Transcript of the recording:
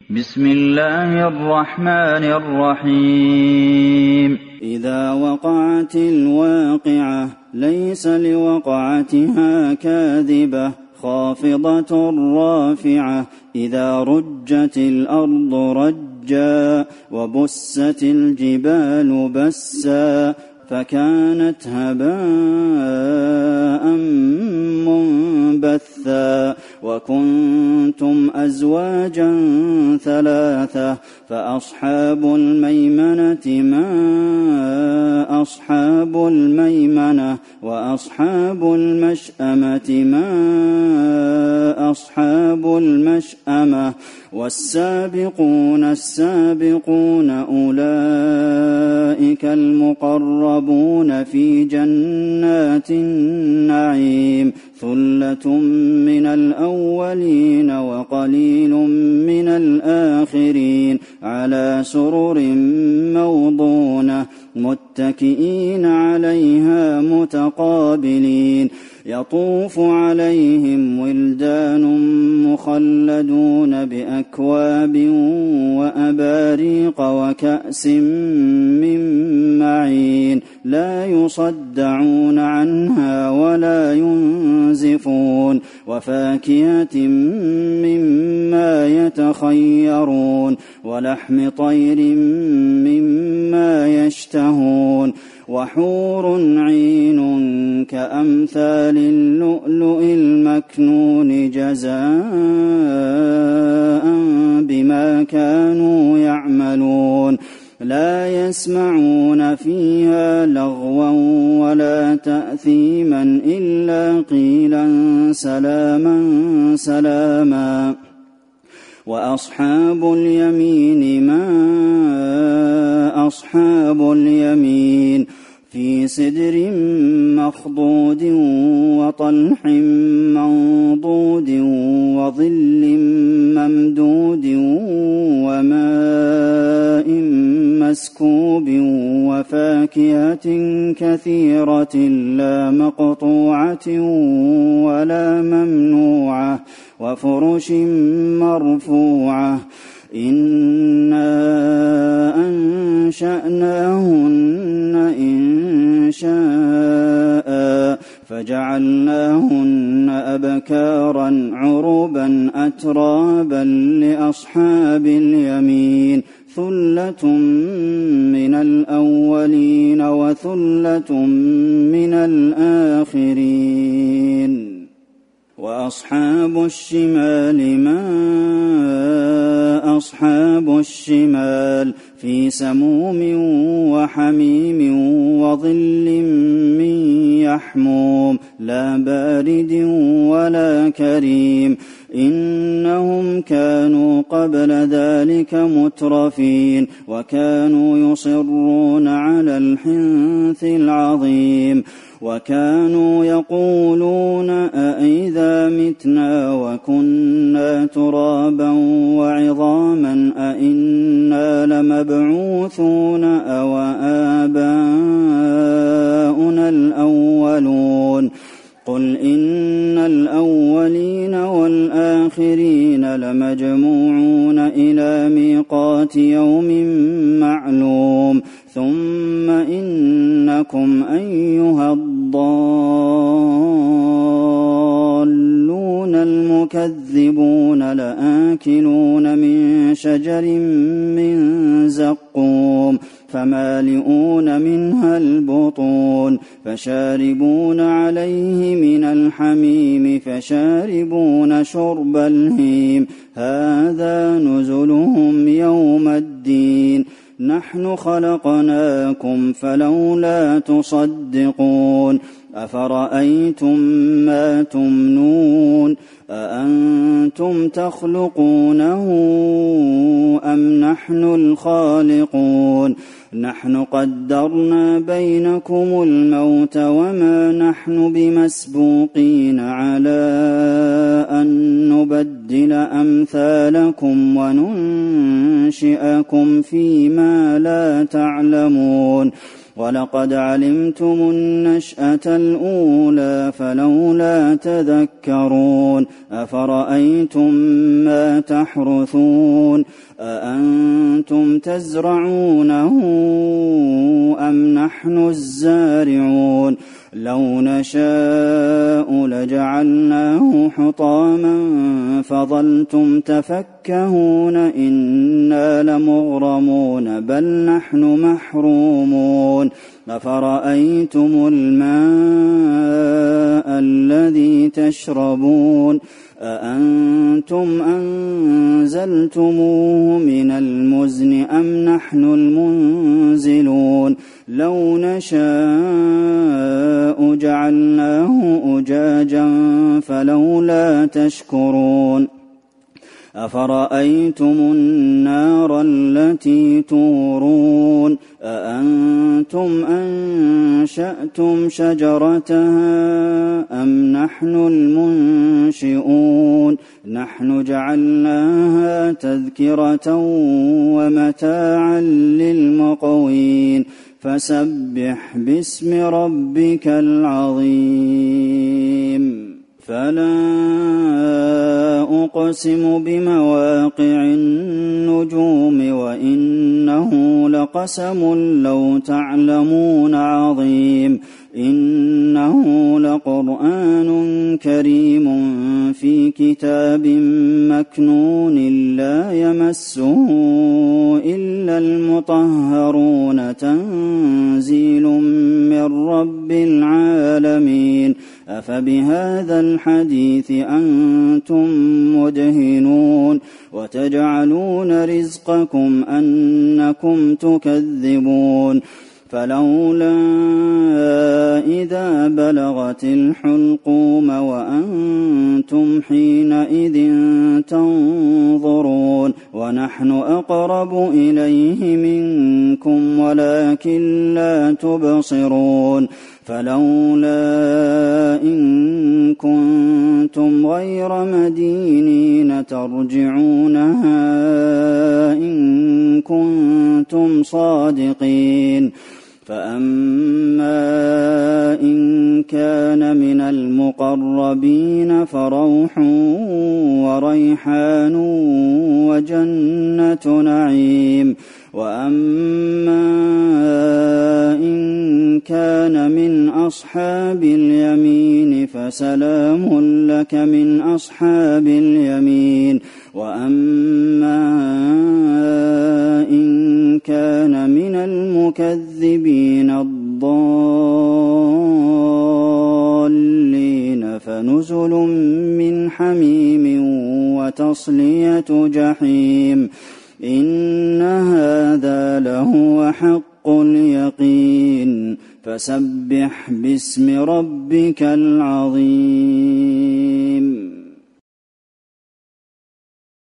بسم الله الرحمن الرحيم إذا وقعت الواقعة ليس لوقعتها كاذبة خافضة رافعة إذا رجت الأرض رجا وبست الجبال بسا فكانت هباء منبثا وكنتم أزواجا ثلاثة فأصحاب الميمنة ما أصحاب الميمنة وأصحاب المشأمة ما أصحاب المشأمة والسابقون السابقون أولئك المقربون في جنات النعيم ثلة من الأولين وقليل من الآخرين على سرر موضونة متكئين عليها متقابلين يطوف عليهم ولدان مخلدون بأكواب وأباريق وكأس من معين لا يصدعون عنها ولا ينزفون وفاكهة مما يتخيرون ولحم طير مما يشتهون وحور عين كأمثال اللؤلؤ المكنون جزاء بما كانوا يعملون لا يسمعون فيها لغوا ولا تأثيما إلا قيلا سلاما سلاما وأصحاب اليمين ما أصحاب اليمين في سدر مخضود وطلح منضود وظل ممدود وماء مسكوب وفاكهة كثيرة لا مقطوعة ولا ممنوعة وفرش مرفوعة إنا أنشأناهن إنشاء فجعلناهن أبكارا عربا أترابا لأصحاب اليمين ثلة من الأولين وثلة من الآخرين وأصحاب الشمال ما أصحاب الشمال في سموم وحميم وظل من يحموم لا بارد ولا كريم إنهم كانوا قبل ذلك مترفين وكانوا يصرون على الحنث العظيم وكانوا يقولون أئذا متنا وكنا ترابا وعظاما أئنا لمبعوثون أو آباؤنا الأولون قل إن الأولين والآخرين لمجموعون إلى ميقات يوم معلوم ثم إنكم أيها الضالون المكذبون لآكلون من شجر من زقوم فمالئون منها البطون فشاربون عليه من الحميم فشاربون شرب الهيم هذا نزلهم يوم الدين نحن خلقناكم فلولا تصدقون أفرأيتم ما تمنون أأنتم تخلقونه أم نحن الخالقون نحن قدرنا بينكم الموت وما نحن بمسبوقين على أن نبدل أمثالكم وننشئكم فيما لا تعلمون ولقد علمتم النشأة الأولى فلولا تذكرون أفرأيتم ما تحرثون أأنتم تزرعونه أم نحن الزارعون لو نشاء لجعلناه حطاما فظلتم تفكهون إنا لمغرمون بل نحن محرومون أفرأيتم الماء الذي تشربون أأنتم أنزلتموه من المزن أم نحن المنزلون لو نشاء جعلناه أجاجا فلولا تشكرون أفرأيتم النار التي تورون أأنتم أنشأتم شجرتها أم نحن المنشئون نحن جعلناها تذكرة ومتاعا للمقوين فسبح باسم ربك العظيم فلا أقسم بمواقع النجوم وإنه لقسم لو تعلمون عظيم إنه لقرآن كريم في كتاب مكنون لا يمسه إلا المطهرون تنزيل من رب العالمين أفبهذا الحديث أنتم مدهنون وتجعلون رزقكم أنكم تكذبون فلولا إذا بلغت الحلقوم وأنتم حينئذ تنظرون ونحن أقرب إليه منكم ولكن لا تبصرون فلولا إن كنتم غير مدينين ترجعونها إن كنتم صادقين فأما إن كان من المقربين فروح وريحان وجنة نعيم وأما إن كان من أصحاب اليمين فسلام لك من أصحاب اليمين وأما إن كان من المكذبين الضالين فنزل من حميم وتصلية جحيم إن هذا لهو حق اليقين فسبح باسم ربك العظيم